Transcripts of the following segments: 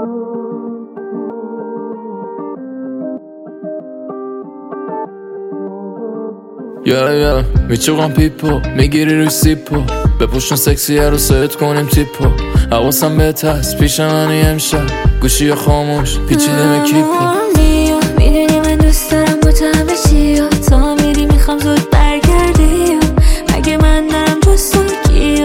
میچوقم پیپو میگیری روی سیپو بپوشن سکسی رو سایت کنیم تیپو حواسم بهت هست پیش منی امشب گوشی یا خاموش پیچیده کیپو میدونی من دوست دارم با تو همه چی تا میری میخوام زود برگردی مگه من دارم جز تو کیو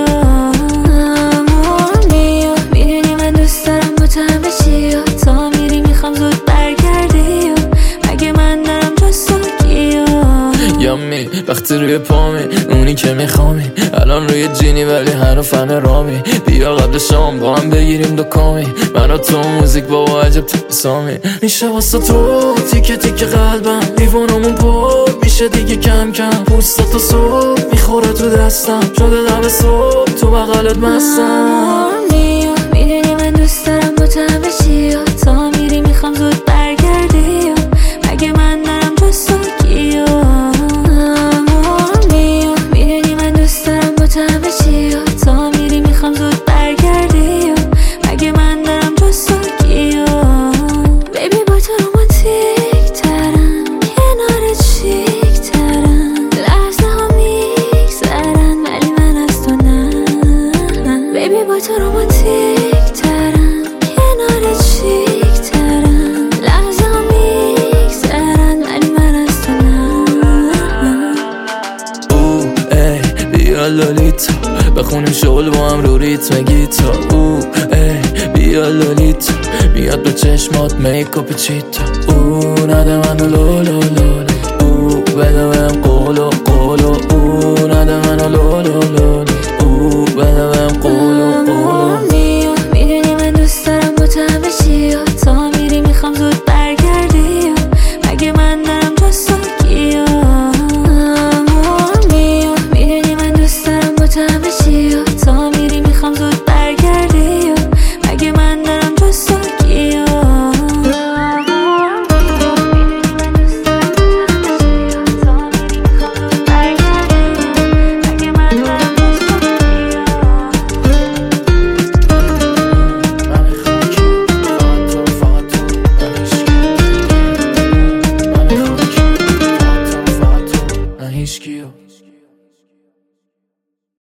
میدونی من دوست دارم با تو همه چی تا میری میخوام زود برگردی مگه من دارم جز تو کیو یامی وقتی روی پامی اونی که میخوامی الان روی جینی ولی هنوز همه رامی بیا قبل شام با هم بگیریم دو کامی من و تو موزیک بابا عجب تسامی میشه واسه تو تیکه تیکه قلبم دیوانمون پر میشه دیگه کم کم پوستت تو صبح میخوره تو دستم شده دم صبح تو بغلت مستم میدونی من دوست دارم با تو همه چی تا میری میخوام زود برگردی مگه من دارم جز تو کیو میدونی من دوست دارم با تو همه چی تا میری میخوام زود برگردی مگه من دارم جز تو کیو بیبی با تو رومانتیک ترم کنارت شیک ترم لحظه ها میگذرن ولی من از تو نه بیبی با تو رومانتیک ترم کنارت شیک ترم لحظه ها میگذرن ولی من از تو نه ای بیا لالیتا بخونیم شغل با هم رو ریتم گیتا ای بیا لالیتا میاد به چشمات میکاپ چیتا نده منو لولو لولو بده بهم قولو قولو نده منو لولو لولو